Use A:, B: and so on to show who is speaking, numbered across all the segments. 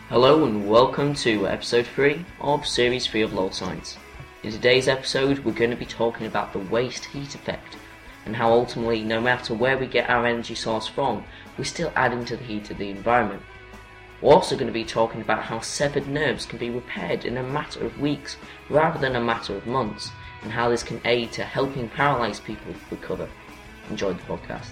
A: Hello and welcome to episode 3 of series 3 of LOL Science. In today's episode we're going to be talking about the waste heat effect and how ultimately no matter where we get our energy source from, we're still adding to the heat of the environment. We're also going to be talking about how severed nerves can be repaired in a matter of weeks rather than a matter of months, and how this can aid to helping paralysed people recover. Enjoy the podcast.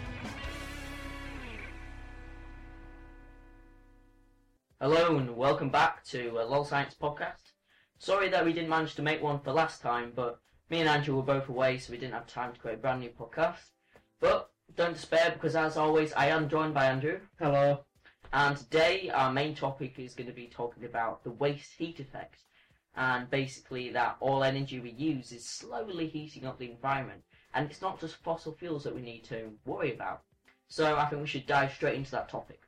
A: Hello and welcome back to LOL Science podcast. Sorry that we didn't manage to make one for last time, but me and Andrew were both away, so we didn't have time to create a brand new podcast. But don't despair, because as always, I am joined by Andrew.
B: Hello.
A: And today our main topic is going to be talking about the waste heat effect, and basically that all energy we use is slowly heating up the environment, and it's not just fossil fuels that we need to worry about. So I think we should dive straight into that topic.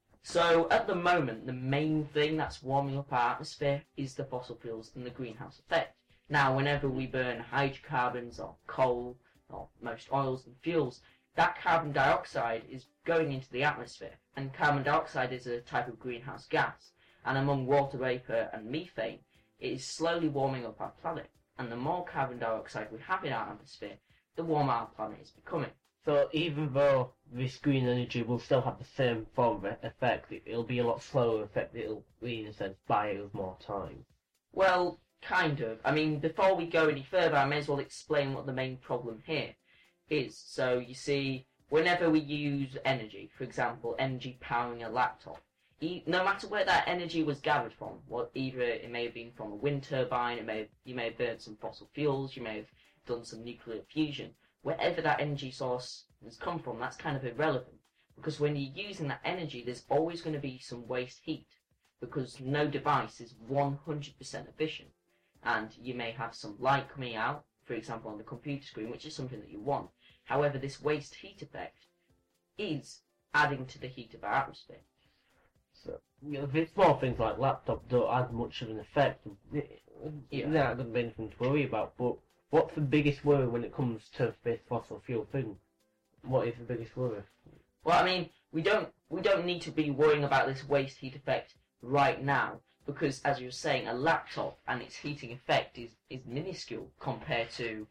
A: So at the moment, the main thing that's warming up our atmosphere is the fossil fuels and the greenhouse effect. Now, whenever we burn hydrocarbons or coal or most oils and fuels, that carbon dioxide is going into the atmosphere, and carbon dioxide is a type of greenhouse gas, and among water vapour and methane, it is slowly warming up our planet, and the more carbon dioxide we have in our atmosphere, the warmer our planet is becoming.
B: So even though this green energy will still have the same form of effect, it'll be a lot slower effect. It'll be, in a sense, buy us more time.
A: Well, kind of. I mean, before we go any further, I may as well explain what the main problem here is. So, you see, whenever we use energy, for example, energy powering a laptop, no matter where that energy was gathered from, either it may have been from a wind turbine, you may have burnt some fossil fuels, you may have done some nuclear fusion, wherever that energy source has come from, that's kind of irrelevant. Because when you're using that energy, there's always going to be some waste heat. Because no device is 100% efficient. And you may have some light coming out, for example on the computer screen, which is something that you want. However, this waste heat effect is adding to the heat of our atmosphere.
B: So, small things like laptops don't add much of an effect.
A: Yeah.
B: They're not going to be anything to worry about, but what's the biggest worry when it comes to this fossil fuel thing? What is the biggest worry?
A: Well, I mean, we don't need to be worrying about this waste heat effect right now, because as you were saying, a laptop and its heating effect is minuscule compared to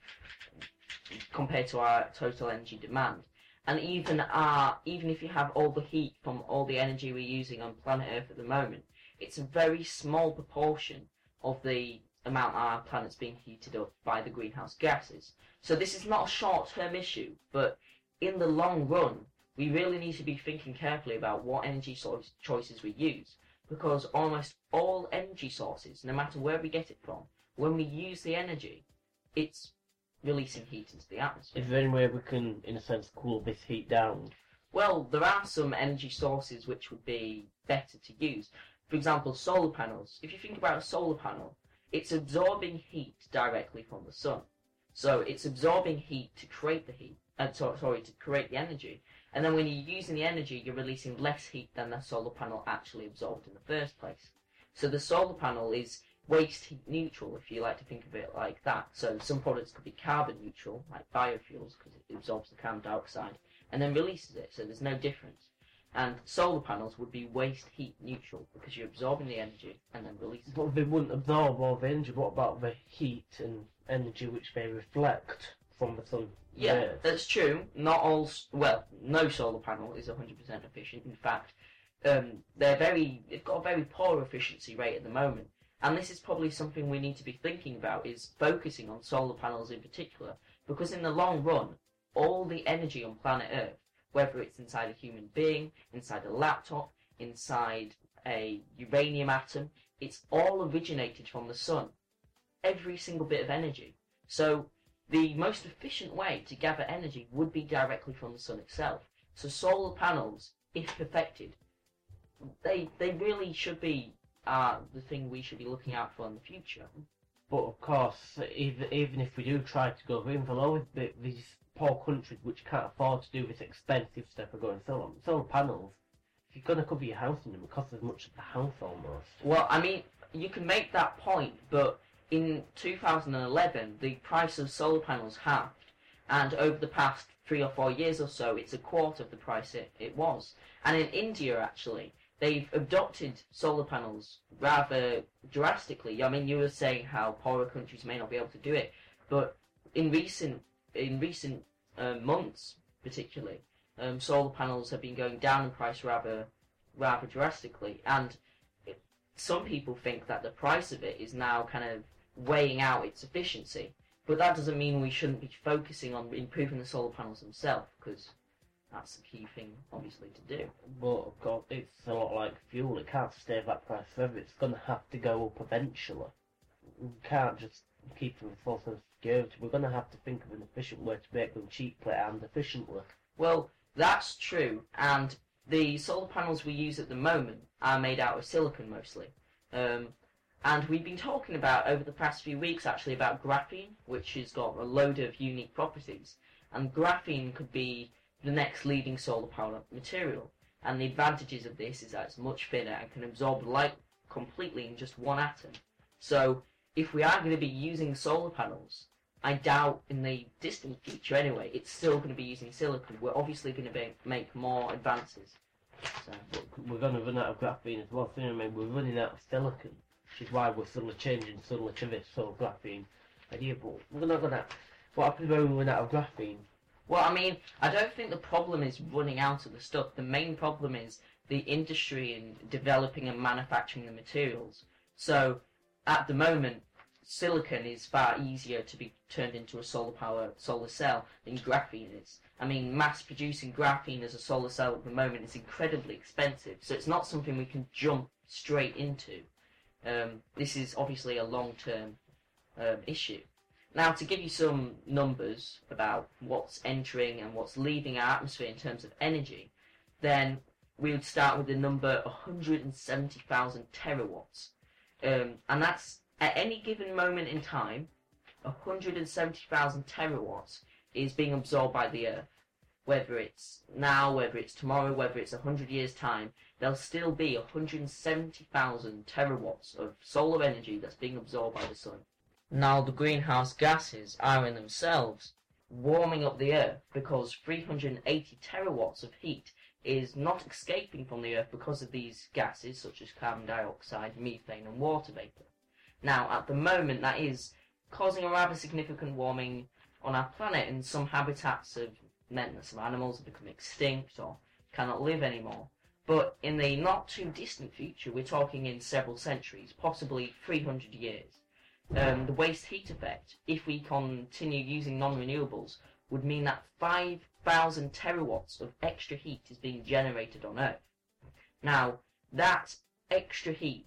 A: our total energy demand. And even if you have all the heat from all the energy we're using on planet Earth at the moment, it's a very small proportion of the amount our planet's being heated up by the greenhouse gases. So this is not a short-term issue, but in the long run, we really need to be thinking carefully about what energy choices we use, because almost all energy sources, no matter where we get it from, when we use the energy, it's releasing heat into the atmosphere.
B: Is there any way we can, in a sense, cool this heat down?
A: Well, there are some energy sources which would be better to use. For example, solar panels. If you think about a solar panel, it's absorbing heat directly from the sun. So it's absorbing heat to create the heat, to create the energy. And then when you're using the energy, you're releasing less heat than the solar panel actually absorbed in the first place. So the solar panel is waste heat neutral, if you like to think of it like that. So some products could be carbon neutral, like biofuels, because it absorbs the carbon dioxide, and then releases it, so there's no difference. And solar panels would be waste heat neutral, because you're absorbing the energy and then releasing it.
B: But they wouldn't absorb all the energy. What about the heat and energy which they reflect from the sun?
A: Yeah, that's true. No solar panel is 100% efficient. In fact, they've got a very poor efficiency rate at the moment. And this is probably something we need to be thinking about, is focusing on solar panels in particular, because in the long run, all the energy on planet Earth, whether it's inside a human being, inside a laptop, inside a uranium atom, it's all originated from the sun. Every single bit of energy. So the most efficient way to gather energy would be directly from the sun itself. So solar panels, if perfected, they really should be the thing we should be looking out for in the future.
B: But of course, even if we do try to go green, there'll always be these poor countries which can't afford to do this expensive step of going solar panels. If you're going to cover your house in them, it costs as much as the house almost.
A: Well, I mean, you can make that point, but in 2011, the price of solar panels halved, and over the past 3 or 4 years or so, it's a quarter of the price it was. And in India, actually, they've adopted solar panels rather drastically. I mean, you were saying how poorer countries may not be able to do it, but in recent months, particularly, solar panels have been going down in price rather drastically, and some people think that the price of it is now kind of weighing out its efficiency. But that doesn't mean we shouldn't be focusing on improving the solar panels themselves, because that's the key thing, obviously, to do.
B: But God, it's a lot like fuel. It can't stay at that price forever. It's going to have to go up eventually. We can't just keep them with false sense of security. We're going to have to think of an efficient way to make them cheaply and efficiently.
A: Well, that's true, and the solar panels we use at the moment are made out of silicon mostly. And we've been talking about, over the past few weeks, actually, about graphene, which has got a load of unique properties. And graphene could be the next leading solar power material. And the advantages of this is that it's much thinner and can absorb light completely in just one atom. So, if we are going to be using solar panels, I doubt in the distant future anyway, it's still going to be using silicon. We're obviously going to make more advances. So.
B: We're going to run out of graphene as well. So, I mean, we're running out of silicon, which is why we're suddenly changing suddenly to this sort of graphene idea. But we're not going to. What happens when we run out of graphene?
A: Well, I mean, I don't think the problem is running out of the stuff. The main problem is the industry in developing and manufacturing the materials. So, at the moment, silicon is far easier to be turned into a solar cell than graphene is. I mean, mass producing graphene as a solar cell at the moment is incredibly expensive, so it's not something we can jump straight into. This is obviously a long-term issue. Now, to give you some numbers about what's entering and what's leaving our atmosphere in terms of energy, then we would start with the number 170,000 terawatts. And that's, at any given moment in time, 170,000 terawatts is being absorbed by the Earth. Whether it's now, whether it's tomorrow, whether it's 100 years' time, there'll still be 170,000 terawatts of solar energy that's being absorbed by the sun. Now, the greenhouse gases are in themselves warming up the Earth because 380 terawatts of heat is not escaping from the Earth because of these gases such as carbon dioxide, methane and water vapour. Now, at the moment, that is causing a rather significant warming on our planet, and some habitats have meant that some animals have become extinct or cannot live anymore. But in the not too distant future, we're talking in several centuries, possibly 300 years, the waste heat effect, if we continue using non-renewables, would mean that 5,000 terawatts of extra heat is being generated on Earth. Now, that extra heat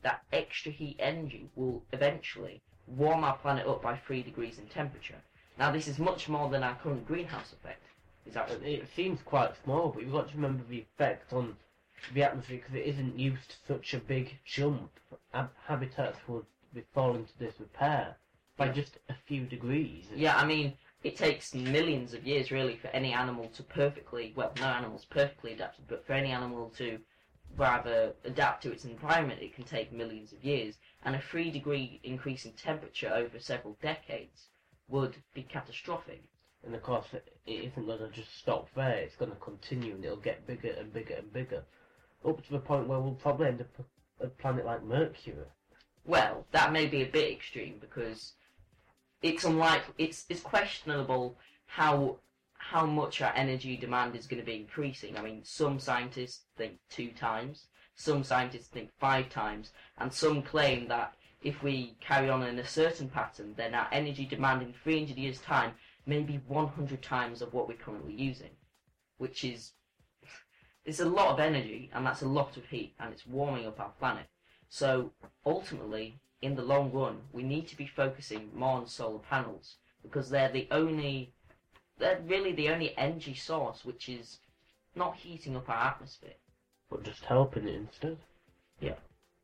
A: energy will eventually warm our planet up by 3 degrees in temperature. Now, this is much more than our current greenhouse effect. Is that
B: it seems quite small, but you've got to remember the effect on the atmosphere because it isn't used to such a big jump. Habitats would be falling to disrepair by just a few degrees.
A: Yeah, I mean, it takes millions of years, really, for any animal to perfectly, well, no animal's perfectly adapted, but for any animal to rather adapt to its environment, it can take millions of years. And a 3-degree increase in temperature over several decades would be catastrophic.
B: And of course, it isn't going to just stop there, it's going to continue and it'll get bigger and bigger and bigger. Up to the point where we'll probably end up a planet like Mercury.
A: Well, that may be a bit extreme because it's unlikely, it's questionable how much our energy demand is going to be increasing. I mean, some scientists think 2 times, some scientists think 5 times, and some claim that if we carry on in a certain pattern, then our energy demand in 300 years' time may be 100 times of what we're currently using, which is, it's a lot of energy, and that's a lot of heat, and it's warming up our planet. So, ultimately, in the long run, we need to be focusing more on solar panels, because they're really the only energy source which is not heating up our atmosphere.
B: But just helping it instead.
A: Yeah.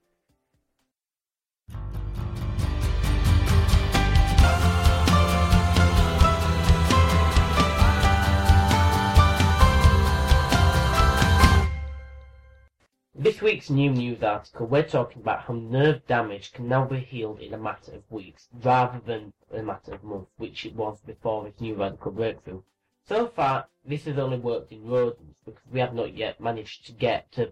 B: This week's new news article, we're talking about how nerve damage can now be healed in a matter of weeks, rather than a matter of months, which it was before this new radical breakthrough. So far, this has only worked in rodents, because we have not yet managed to get to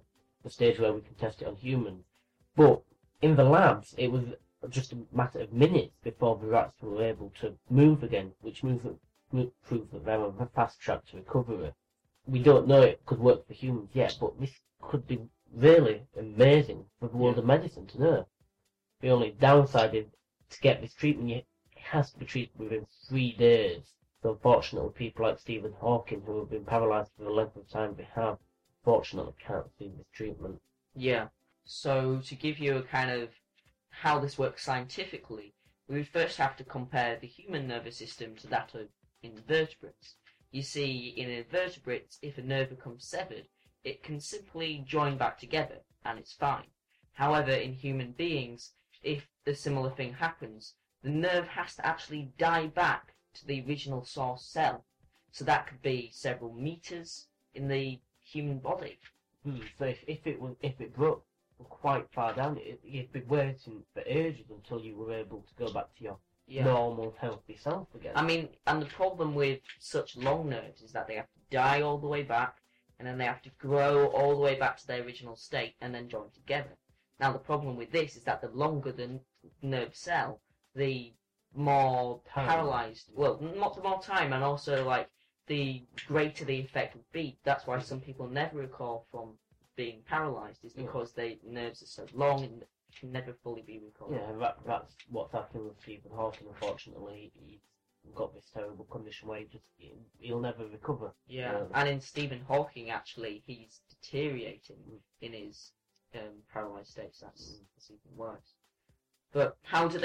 B: the stage where we can test it on humans. But in the labs, it was just a matter of minutes before the rats were able to move again, which proves that they were a fast track to recovery. We don't know it could work for humans yet, but this could be really amazing for the world of medicine to know. The only downside is to get this treatment, it has to be treated within 3 days. So unfortunately, people like Stephen Hawking, who have been paralysed for the length of time they have, unfortunately can't see this treatment.
A: Yeah. So to give you a kind of how this works scientifically, we would first have to compare the human nervous system to that of invertebrates. You see, in invertebrates, if a nerve becomes severed, it can simply join back together, and it's fine. However, in human beings, if a similar thing happens, the nerve has to actually die back to the original source cell. So that could be several meters in the human body.
B: So if it broke quite far down, you'd be waiting for ages until you were able to go back to your normal, healthy self again.
A: I mean, and the problem with such long nerves is that they have to die all the way back, and then they have to grow all the way back to their original state, and then join together. Now, the problem with this is that the longer the nerve cell, the more paralysed, well, not the more time, and also, like, the greater the effect would be. That's why some people never recover from being paralysed, is because their nerves are so long and can never fully be recovered.
B: Yeah, that's what's happening with Stephen Hawking, unfortunately. He's got this terrible condition where he'll never recover.
A: Yeah, and in Stephen Hawking, actually, he's deteriorating in his paralysed state, so that's even worse. But how do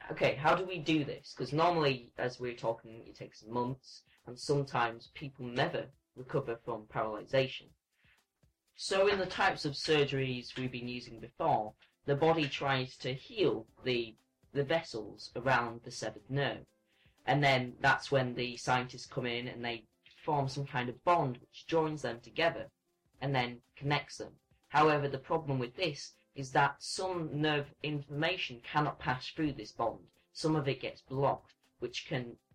A: we do this? Because normally, as we're talking, it takes months, and sometimes people never recover from paralysation. So in the types of surgeries we've been using before, the body tries to heal the vessels around the severed nerve. And then that's when the scientists come in and they form some kind of bond which joins them together and then connects them. However, the problem with this is that some nerve information cannot pass through this bond. Some of it gets blocked, which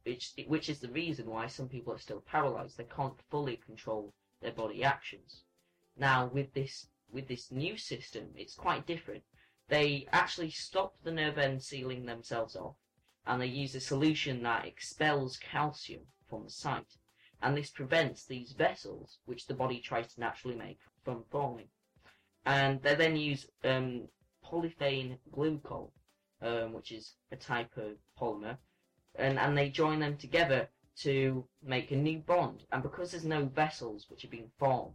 A: is the reason why some people are still paralysed. They can't fully control their body actions. Now, with this new system, it's quite different. They actually stop the nerve ends sealing themselves off, and they use a solution that expels calcium from the site. And this prevents these vessels, which the body tries to naturally make, from forming. And they then use polyphene glycol, which is a type of polymer, and they join them together to make a new bond. And because there's no vessels which are being formed,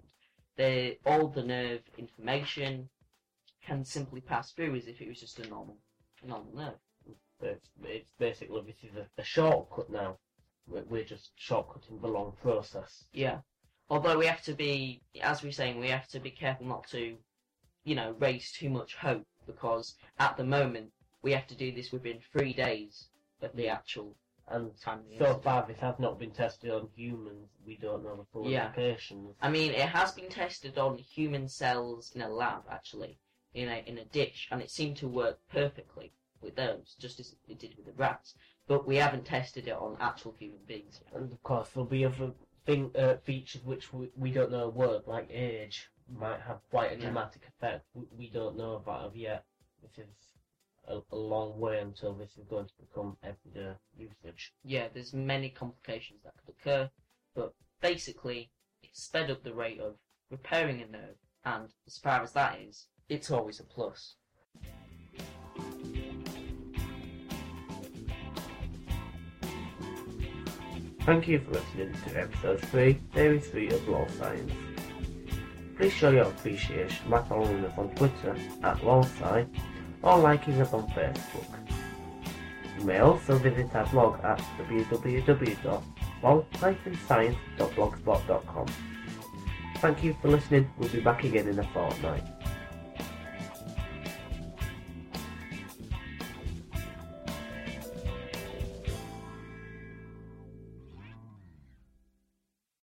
A: all the nerve information can simply pass through as if it was just a normal nerve.
B: It's basically, this is a shortcut now. We're just shortcutting the long process.
A: Yeah. Although we have to be, as we're saying, we have to be careful not to, raise too much hope, because at the moment we have to do this within 3 days of the actual time.
B: So far, this has not been tested on humans. We don't know the full implications.
A: I mean, it has been tested on human cells in a lab, actually, in a dish, and it seemed to work perfectly with those, just as it did with the rats. But we haven't tested it on actual human beings yet.
B: And of course, there'll be other features which we don't know work, like age might have quite a dramatic effect. We don't know about it yet. This is a long way until this is going to become everyday usage.
A: Yeah, there's many complications that could occur, but basically it sped up the rate of repairing a nerve, and as far as that is, it's always a plus.
B: Thank you for listening to episode 3, series 3 of Law Science. Please show your appreciation by following us on Twitter @LawSci or liking us on Facebook. You may also visit our blog at www.law-science.blogspot.com. Thank you for listening. We'll be back again in a fortnight.